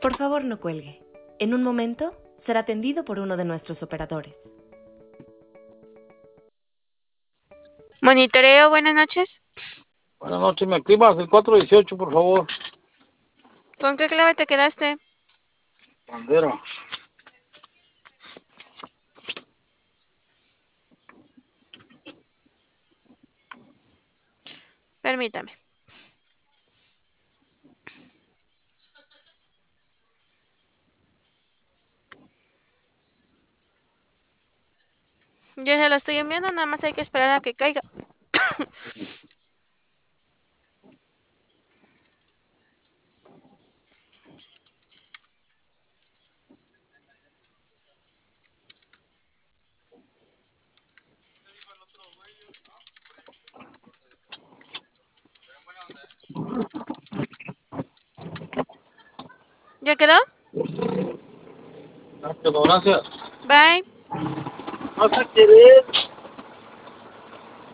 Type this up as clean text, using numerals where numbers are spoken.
Por favor, no cuelgue. En un momento será atendido por uno de nuestros operadores. Monitoreo, buenas noches. Buenas noches, ¿me activas el 418, por favor? ¿Con qué clave te quedaste? Bandera. Permítame. Yo se lo estoy enviando, nada más hay que esperar a que caiga. ¿Ya quedó? Gracias. Bye. Vas a querer.